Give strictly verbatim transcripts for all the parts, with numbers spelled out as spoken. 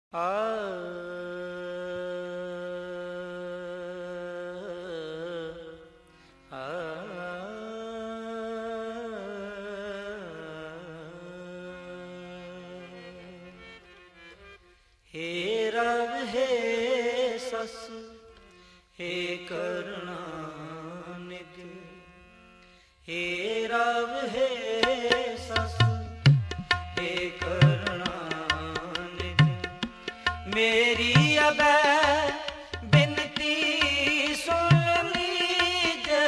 आ हे रब हे सस हे करुणानिधि, हे रब हे सस हे करुणानिधि, मेरी अब बिनती सुन लीजिए।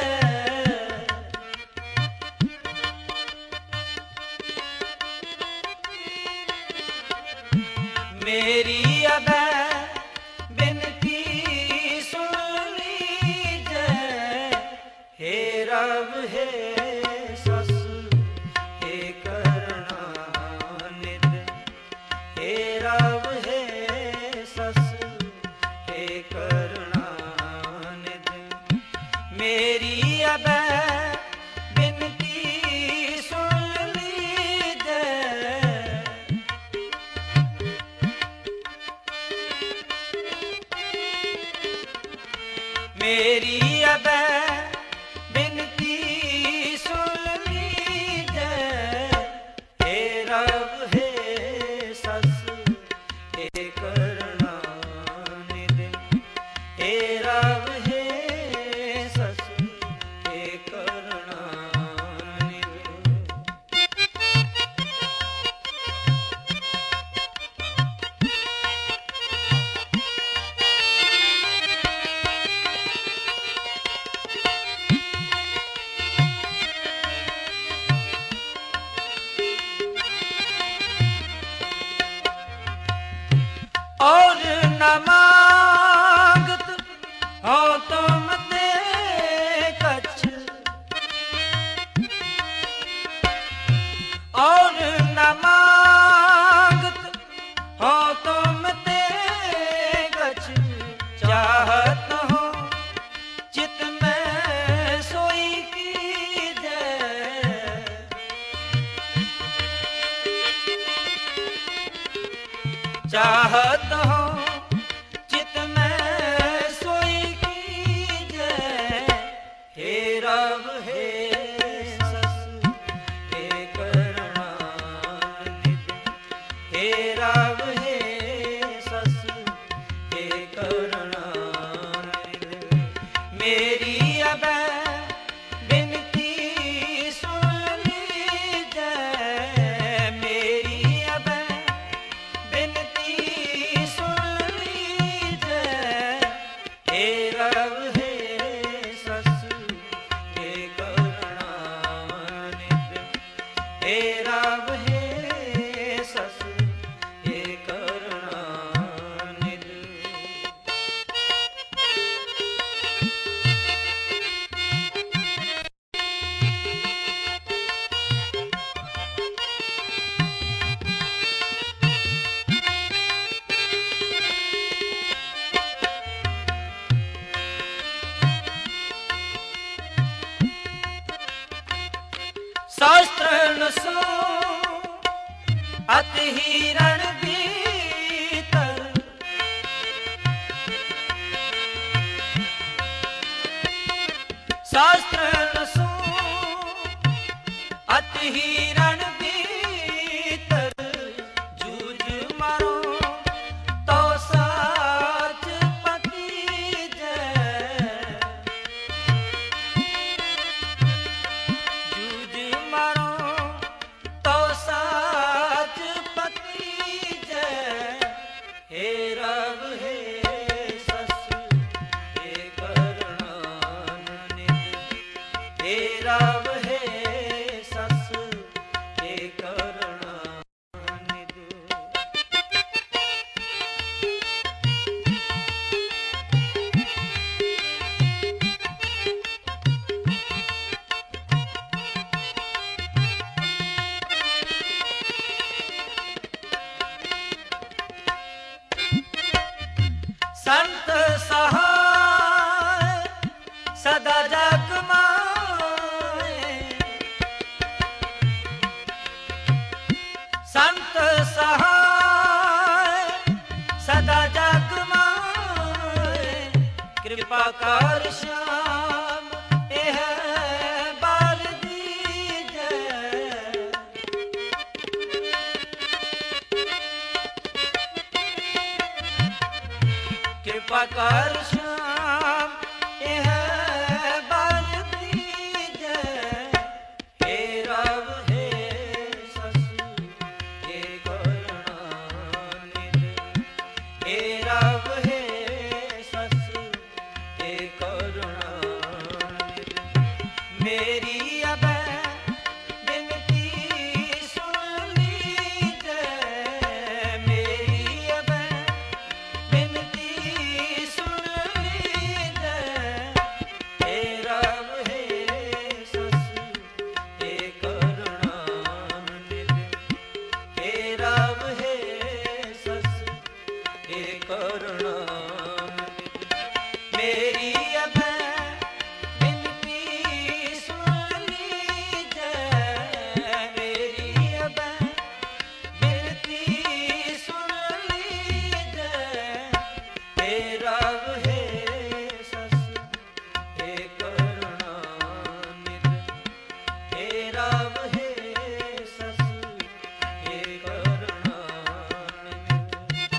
मेरी अब बिनती सुन लीजिए। हे रब हे सस हे करुणानिधि, हे रब हे सस हे करुणानिधि, मेरी अब बिनती सुन लीजिए। मेरी अब बिनती सुन लीजिए। हे रब हे सस हे करुणानिधि, हे रब हे सस हे करुणानिधि। और न मांगत हो तुम ते कछ, और न मांगत हो तुम ते कछ, चाहत हो चित में सोई कीजिए। चाहत हो चित में सोई कीजिए। हे रब हे सस हे करुणानिधि, हे रब हे सस हे करुणानिधि, मेरी अब बिनती सुन लीजिए। मेरी अब बिनती सुन लीजिए। हे रब हे सस हे करुणानिधि, हे रब हे सस हे करुणानिधि। शास्त्र न सो अति हिरण भीतर, शास्त्र न सो अति हिरण भीतर, जूझ मरो तो साच पकीजे। जूझ मरो तो साच पकीजे। हे रब हे सस हे करुणानिधि, हे रब हे सस हे करुणानिधि। संत सहाय सदा जग माए, संत सहाय ਸਦਾ ਜਗ ਮਾਏ, ਕਿਰਪਾ ਕਰ ਸ਼ਾਮ ਇਹ ਬਲ ਦੀਜੈ। ਕਿਰਪਾ ਕਰ ਸ਼ਾਮ ਇਹ ਬਲ ਦੀਜੈ। ਹੇ ਰਵ ਹੇ ਸਸ ਕੇ ਕਰੁਣਾ ਨਿਧ। ਹੇ ਰਵ ਹੇ ਸਸ ਕੇ ਕਰੁਣਾ ਨਿਧ। ਮੇਰੀ ਅਬੈ ਬਿਨਤੀ ਸੁਣ ਲੀਜੈ। ਮੇਰੀ ਅਬੈ ਬਿਨਤੀ ਸੁਣ ਲੀਜੈ। ਹੇ ਰਵ ਹੇ ਸਸ ਕੇ ਕਰੁਣਾ ਨਿਧ। ਹੇ ਰਵ ਹੇ ਸਸ ਕੇ ਕਰੁਣਾ ਨਿਧ। ਮੇਰੀ ਅਬੈ ਬਿਨਤੀ ਸੁਣ ਲੀਜੈ। ਮੇਰੀ ਅਬੈ ਬਿਨਤੀ ਸੁਣ ਲੀਜੈ। ਹੇ ਰਵ ਹੇ ਸਸ ਕੇ ਕਰੁਣਾ ਨਿਧ। ਹੇ ਰਵ ਹੇ ਸਸ ਕੇ ਕਰੁਣਾ ਨਿਧ।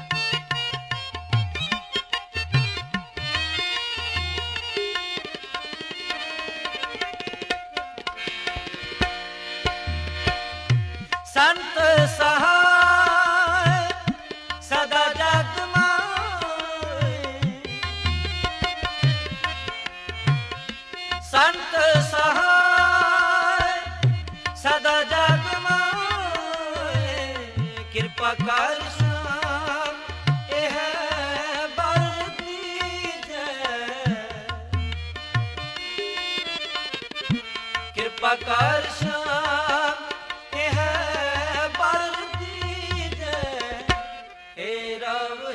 ਸੰਤ ਸਹਾਇ ਸਦਾ ਜਗ ਮਾਏ। ਸੰਤ ਸਹਾਇ ਸਦਾ ਜਗ ਮਾਏ। ਕਿਰਪਾ ਕਰ ਸ਼ਾਮ ਇਹ ਬਲ ਦੀਜੈ। ਕਿਰਪਾ ਕਰ ਸ਼ਾਮ ਇਹ ਬਲ ਦੀਜੈ। ਹੇ ਰਵ